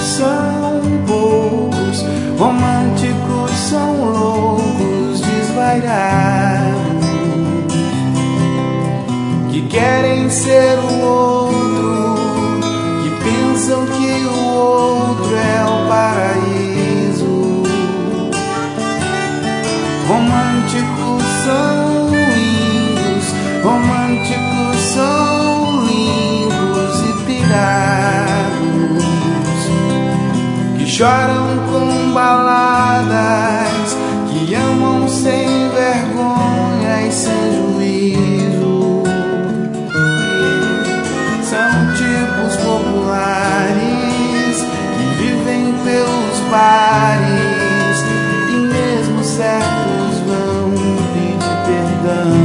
são poucos, românticos são loucos, desvairados, que querem ser o outro, que pensam que o outro é o paraíso. Românticos são lindos, românticos são limpos e pirados, que choram com baladas, que amam sem vergonha e sem juízo. São tipos populares que vivem pelos bares e mesmo certos vão pedir perdão.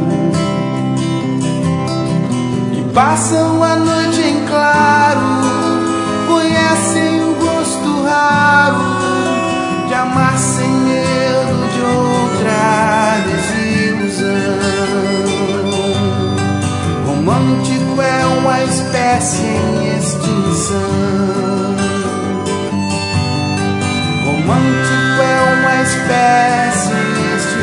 E passam a noite em claro, conhecem o gosto raro de amar sem medo de outra desilusão. Romântico é uma espécie em extinção. Romântico é uma espécie em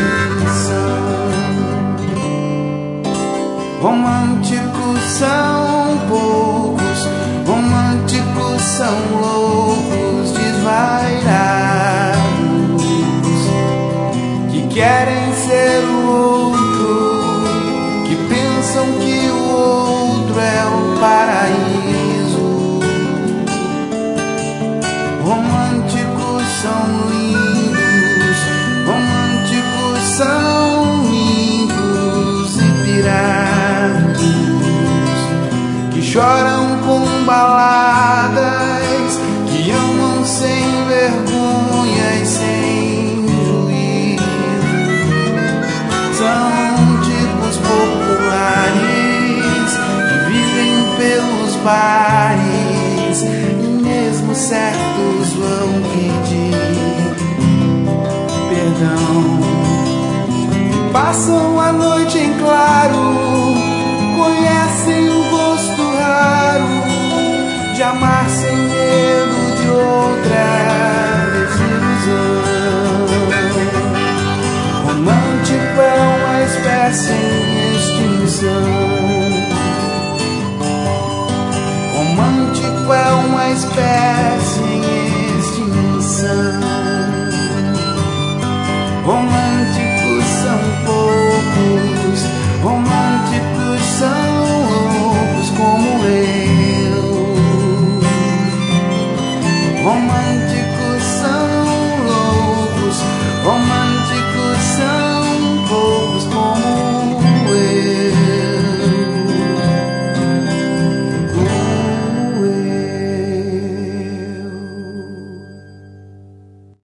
extinção. Românticos são poucos, românticos são loucos, desvairados, que querem ser o outro, que pensam que o outro é o paraíso. Românticos são lindos, românticos são limpos e pirados, que choram com baladas, que amam sem vergonha e sem juízo. São tipos populares que vivem pelos bares e mesmo certos vão pedir perdão. Passam a noite em claro, conhecem o gosto raro de amar sem medo de outra desilusão. Romântico é uma espécie em extinção. Romântico é uma espécie em extinção. Românticos são poucos, românticos são loucos como eu. Românticos